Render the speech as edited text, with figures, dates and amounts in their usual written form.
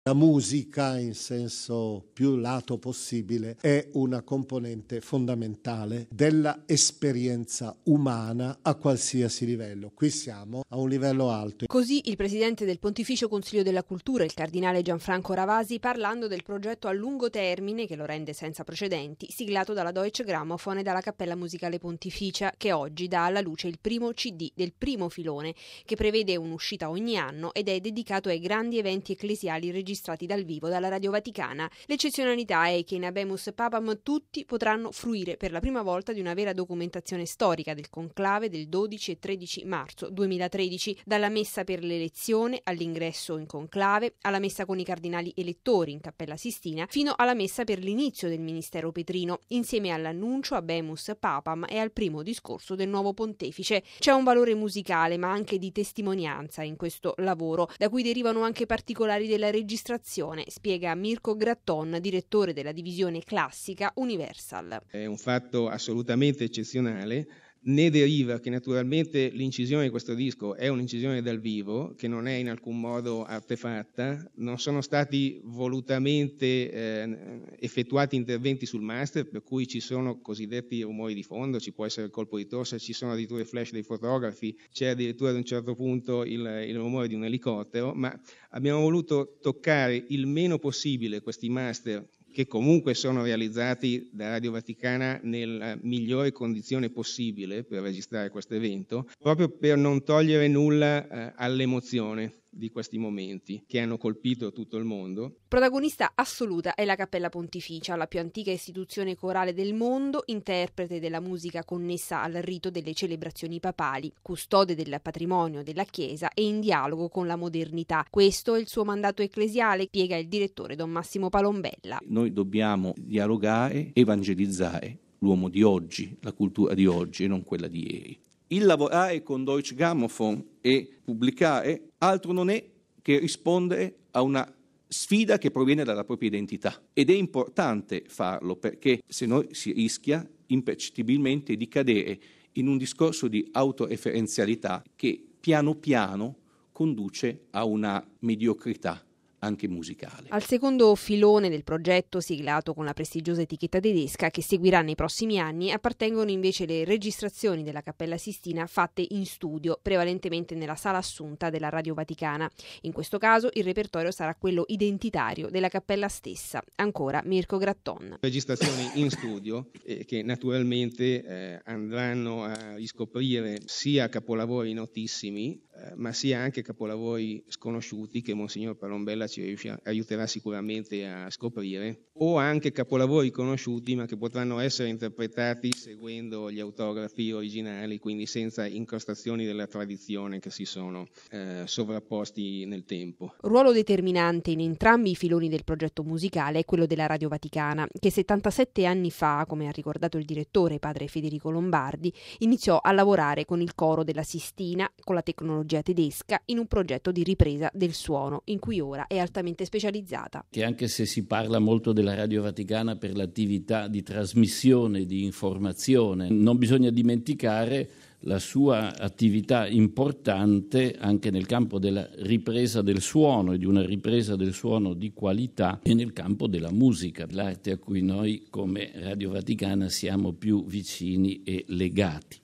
La musica, in senso più lato possibile, è una componente fondamentale della esperienza umana a qualsiasi livello. Qui siamo a un livello alto. Così il presidente del Pontificio Consiglio della Cultura, il cardinale Gianfranco Ravasi, parlando del progetto a lungo termine che lo rende senza precedenti, siglato dalla Deutsche Grammophon e dalla Cappella Musicale Pontificia, che oggi dà alla luce il primo CD del primo filone, che prevede un'uscita ogni anno ed è dedicato ai grandi eventi ecclesiali registrati dal vivo dalla Radio Vaticana. L'eccezionalità è che in Habemus Papam tutti potranno fruire per la prima volta di una vera documentazione storica del conclave del 12 e 13 marzo 2013, dalla messa per l'elezione all'ingresso in conclave, alla messa con i cardinali elettori in Cappella Sistina, fino alla messa per l'inizio del ministero petrino, insieme all'annuncio Habemus Papam e al primo discorso del nuovo pontefice. C'è un valore musicale ma anche di testimonianza in questo lavoro, da cui derivano anche particolari della registrazione, spiega Mirko Gratton, direttore della divisione classica Universal. È un fatto assolutamente eccezionale. Ne deriva che naturalmente l'incisione di questo disco è un'incisione dal vivo, che non è in alcun modo artefatta, non sono stati volutamente effettuati interventi sul master, per cui ci sono cosiddetti rumori di fondo, ci può essere il colpo di tosse, ci sono addirittura i flash dei fotografi, c'è addirittura ad un certo punto il rumore di un elicottero, ma abbiamo voluto toccare il meno possibile questi master, che comunque sono realizzati da Radio Vaticana nella migliore condizione possibile per registrare questo evento, proprio per non togliere nulla all'emozione di questi momenti che hanno colpito tutto il mondo. Protagonista assoluta è la Cappella Pontificia, la più antica istituzione corale del mondo, interprete della musica connessa al rito delle celebrazioni papali, custode del patrimonio della Chiesa e in dialogo con la modernità. Questo è il suo mandato ecclesiale, spiega il direttore Don Massimo Palombella. Noi dobbiamo dialogare, evangelizzare l'uomo di oggi, la cultura di oggi e non quella di ieri. Il lavorare con Deutsche Grammophon e pubblicare altro non è che rispondere a una sfida che proviene dalla propria identità. Ed è importante farlo perché se no si rischia impercettibilmente di cadere in un discorso di autoreferenzialità che piano piano conduce a una mediocrità anche musicale. Al secondo filone del progetto, siglato con la prestigiosa etichetta tedesca, che seguirà nei prossimi anni, appartengono invece le registrazioni della Cappella Sistina fatte in studio, prevalentemente nella Sala Assunta della Radio Vaticana. In questo caso il repertorio sarà quello identitario della cappella stessa. Ancora Mirko Gratton. Registrazioni in studio che naturalmente andranno a riscoprire sia capolavori notissimi, ma sia anche capolavori sconosciuti che Monsignor Palombella ci aiuterà sicuramente a scoprire, o anche capolavori conosciuti ma che potranno essere interpretati seguendo gli autografi originali, quindi senza incrostazioni della tradizione che si sono sovrapposti nel tempo. Ruolo determinante in entrambi i filoni del progetto musicale è quello della Radio Vaticana, che 77 anni fa, come ha ricordato il direttore padre Federico Lombardi, iniziò a lavorare con il coro della Sistina, con la tecnologia tedesca, in un progetto di ripresa del suono, in cui ora è altamente specializzata. Che anche se si parla molto della Radio Vaticana per l'attività di trasmissione di informazione, non bisogna dimenticare la sua attività importante anche nel campo della ripresa del suono e di una ripresa del suono di qualità e nel campo della musica, l'arte a cui noi come Radio Vaticana siamo più vicini e legati.